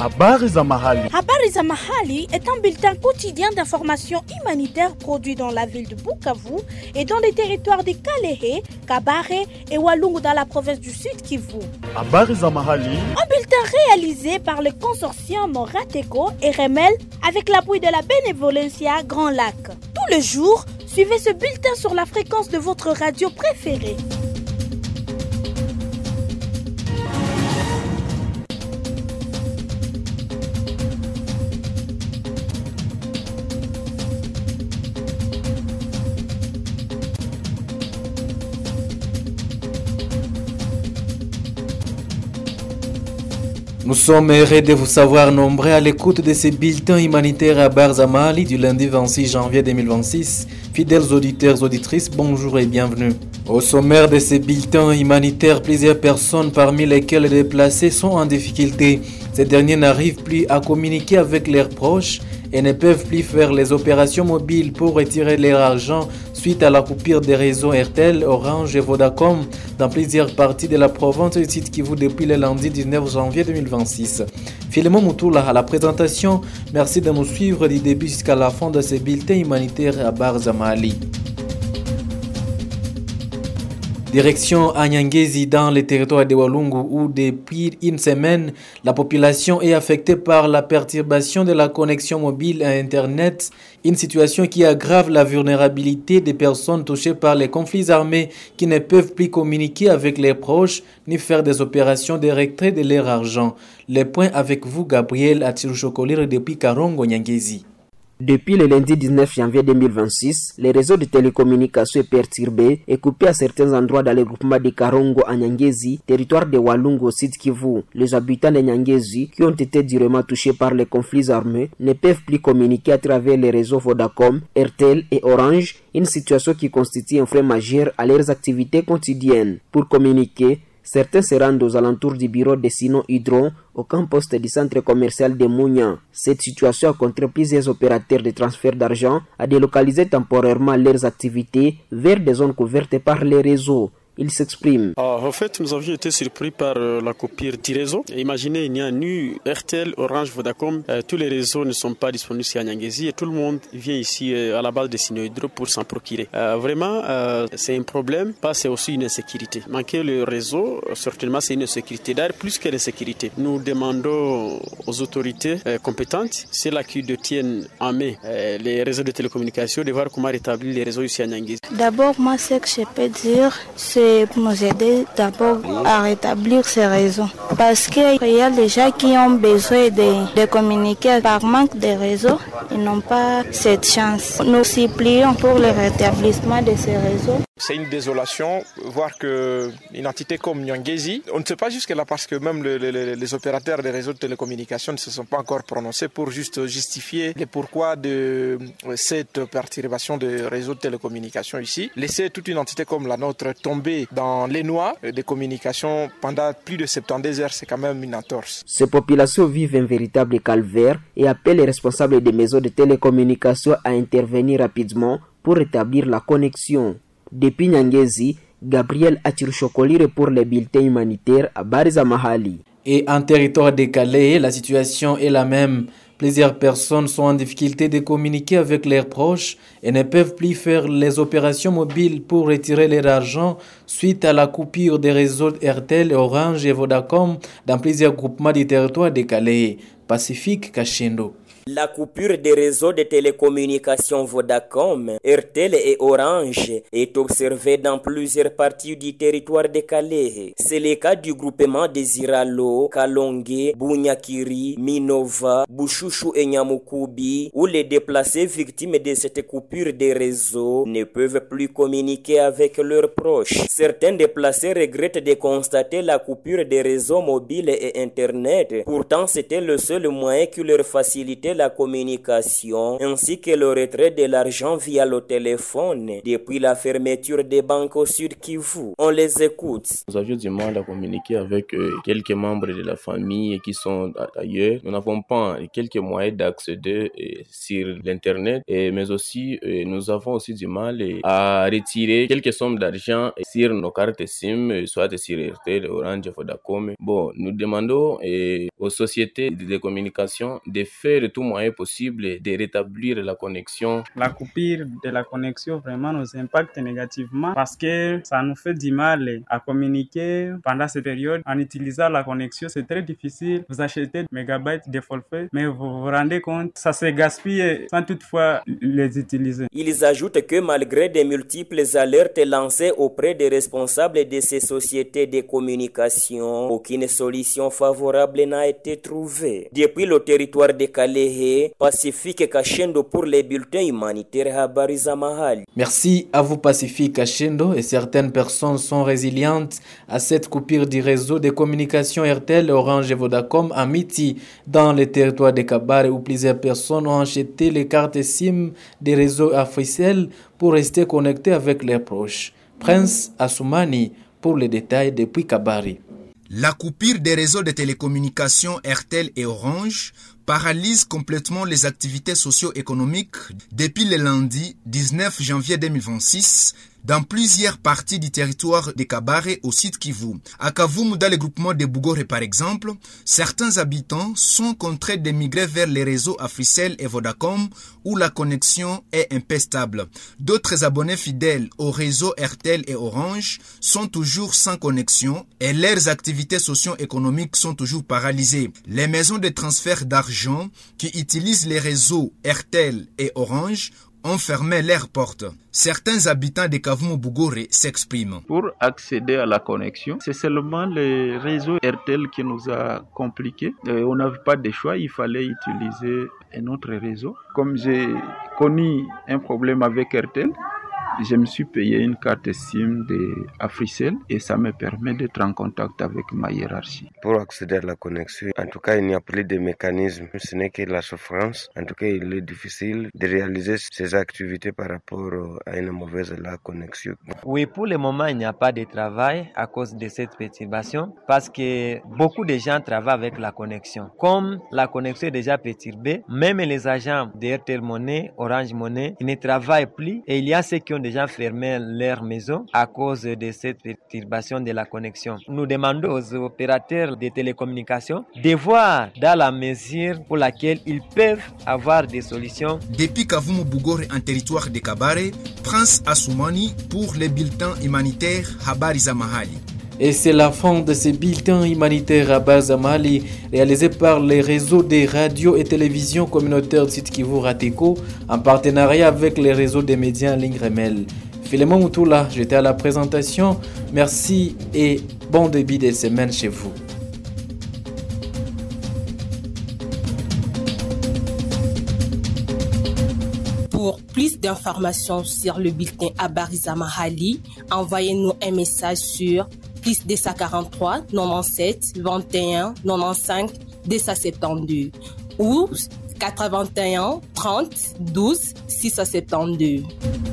Habari za mahali. Habari za mahali est un bulletin quotidien d'information humanitaire produit dans la ville de Bukavu et dans les territoires de Kalehe, Kabare et Walungu dans la province du Sud Kivu. Habari za mahali. Un bulletin réalisé par le consortium Rateco et Remel avec l'appui de la Bénévolencia Grand Lac. Tous les jours, suivez ce bulletin sur la fréquence de votre radio préférée. Nous sommes heureux de vous savoir nombreux à l'écoute de ces bulletins humanitaires à Barzamali du lundi 26 janvier 2026. Fidèles auditeurs, auditrices, bonjour et bienvenue. Au sommaire de ces bulletins humanitaires, plusieurs personnes parmi lesquelles les déplacés sont en difficulté. Ces derniers n'arrivent plus à communiquer avec leurs proches et ne peuvent plus faire les opérations mobiles pour retirer leur argent suite à la coupure des réseaux RTL, Orange et Vodacom dans plusieurs parties de la province du Sud Kivu depuis le lundi 19 janvier 2026. Philemon Moutoula à la présentation. Merci de nous suivre du début jusqu'à la fin de ces bulletins humanitaires à Barzamali. Direction à Nyangezi dans le territoire de Walungu où depuis une semaine, la population est affectée par la perturbation de la connexion mobile à Internet, une situation qui aggrave la vulnérabilité des personnes touchées par les conflits armés qui ne peuvent plus communiquer avec leurs proches ni faire des opérations de retrait de leur argent. Les points avec vous, Gabriel Atiruchokolire depuis Karongo, Nyangezi. Depuis le lundi 19 janvier 2026, le réseau de télécommunications est perturbé et coupé à certains endroits dans le groupement de Karongo à Nyangezi, territoire de Walungu au Sud Kivu. Les habitants de Nyangezi, qui ont été durement touchés par les conflits armés, ne peuvent plus communiquer à travers les réseaux Vodacom, RTL et Orange, une situation qui constitue un frein majeur à leurs activités quotidiennes. Pour communiquer, certains se rendent aux alentours du bureau de Sino Hydron au campus du centre commercial de Mounia. Cette situation a contraint plusieurs opérateurs de transfert d'argent à délocaliser temporairement leurs activités vers des zones couvertes par les réseaux. Il s'exprime. En fait, nous avions été surpris par la coupure du réseau. Imaginez, il n'y a ni RTL, Orange, Vodacom. Tous les réseaux ne sont pas disponibles ici à Nyangezi et tout le monde vient ici à la base de Sinohydro pour s'en procurer. Vraiment, c'est un problème. C'est aussi une insécurité. Manquer le réseau, certainement, c'est une insécurité. D'ailleurs, plus que l'insécurité. Nous demandons aux autorités compétentes, celles qui détiennent en main les réseaux de télécommunications, de voir comment rétablir les réseaux ici à Nyangezi. D'abord, moi, ce que je peux dire, c'est pour nous aider d'abord à rétablir ces réseaux. Parce qu'il y a des gens qui ont besoin de communiquer par manque de réseaux. Ils n'ont pas cette chance. Nous supplions pour le rétablissement de ces réseaux. C'est une désolation, voir qu'une entité comme Nyangezi, on ne sait pas jusque-là parce que même les opérateurs des réseaux de télécommunications ne se sont pas encore prononcés pour juste justifier le pourquoi de cette perturbation des réseaux de télécommunications ici. Laisser toute une entité comme la nôtre tomber dans les noix des communications pendant plus de 72 heures, c'est quand même une entorse. Ces populations vivent un véritable calvaire et appellent les responsables des maisons de télécommunications à intervenir rapidement pour rétablir la connexion. Depuis Nyangezi, Gabriel Atiruchokolire pour les bulletins humanitaires à Bariza Mahali. Et en territoire décalé, la situation est la même. Plusieurs personnes sont en difficulté de communiquer avec leurs proches et ne peuvent plus faire les opérations mobiles pour retirer leur argent suite à la coupure des réseaux RTL, Orange et Vodacom dans plusieurs groupements du territoire décalé. Pacifique Kashendo. La coupure des réseaux de télécommunications Vodacom, RTL et Orange est observée dans plusieurs parties du territoire de Kalehe. C'est le cas du groupement des Iralo, Kalonge, Bunyakiri, Minova, Bushushu et Nyamukubi, où les déplacés victimes de cette coupure des réseaux ne peuvent plus communiquer avec leurs proches. Certains déplacés regrettent de constater la coupure des réseaux mobiles et Internet. Pourtant, c'était le seul moyen qui leur facilitait faciliter la communication ainsi que le retrait de l'argent via le téléphone depuis la fermeture des banques au Sud Kivu. On les écoute. Nous avions du mal à communiquer avec quelques membres de la famille qui sont ailleurs. Nous n'avons pas quelques moyens d'accéder sur l'internet, mais aussi nous avons aussi du mal à retirer quelques sommes d'argent sur nos cartes SIM, soit sur RTL, Orange, Vodacom. Bon, nous demandons aux sociétés de communication de faire tout moyen possible de rétablir la connexion. La coupure de la connexion vraiment nous impacte négativement parce que ça nous fait du mal à communiquer pendant cette période. En utilisant la connexion, c'est très difficile. Vous achetez des mégabytes de forfait, mais vous vous rendez compte, ça se gaspille sans toutefois les utiliser. Ils ajoutent que malgré des multiples alertes lancées auprès des responsables de ces sociétés de communication, aucune solution favorable n'a été trouvée. Depuis le territoire de Kalehe, Pacifique Kashendo pour les bulletins humanitaires Habari za Mahali. Merci à vous Pacifique Kashendo, et certaines personnes sont résilientes à cette coupure du réseau de communication RTL, Orange et Vodacom à Miti dans le territoire de Kabare où plusieurs personnes ont acheté les cartes SIM des réseaux officiels pour rester connectés avec leurs proches. Prince Assoumani pour les détails depuis Kabare. La coupure des réseaux de télécommunications RTL et Orange paralyse complètement les activités socio-économiques depuis le lundi 19 janvier 2026 dans plusieurs parties du territoire de Kabare au sud Kivu. À Kavumu, dans le groupement de Bougore par exemple, certains habitants sont contraints de migrer vers les réseaux Africell et Vodacom où la connexion est un peu stable. D'autres abonnés fidèles au réseau RTL et Orange sont toujours sans connexion et leurs activités socio-économiques sont toujours paralysées. Les maisons de transfert d'argent qui utilisent les réseaux RTL et Orange ont fermé leurs portes. Certains habitants de Kavumu Bougore s'expriment. Pour accéder à la connexion, c'est seulement le réseau RTL qui nous a compliqué. On n'avait pas de choix, il fallait utiliser un autre réseau. Comme j'ai connu un problème avec RTL, je me suis payé une carte SIM de Africell et ça me permet d'être en contact avec ma hiérarchie. Pour accéder à la connexion, en tout cas, il n'y a plus de mécanisme. Ce n'est que la souffrance. En tout cas, il est difficile de réaliser ces activités par rapport à une mauvaise connexion. Oui, pour le moment, il n'y a pas de travail à cause de cette perturbation parce que beaucoup de gens travaillent avec la connexion. Comme la connexion est déjà perturbée, même les agents de RTL Money, Orange Money, ils ne travaillent plus et il y a ceux qui ont déjà fermé leur maison à cause de cette perturbation de la connexion. Nous demandons aux opérateurs de télécommunications de voir dans la mesure pour laquelle ils peuvent avoir des solutions. Depuis Kavumu Bougore en territoire de Kabare, Prince Assoumani pour les bulletins humanitaires Habari za Mahali. Et c'est la fin de ces bulletins humanitaires à Habari za Mahali réalisés par les réseaux des radios et télévisions communautaires de Sud Kivu Rateko en partenariat avec les réseaux des médias en ligne Remel. Philemon Moutoula, j'étais à la présentation. Merci et bon début de semaine chez vous. Pour plus d'informations sur le bulletin Habari za Mahali, envoyez-nous un message sur +243 97 21 95 272 ou 81 30 12 672.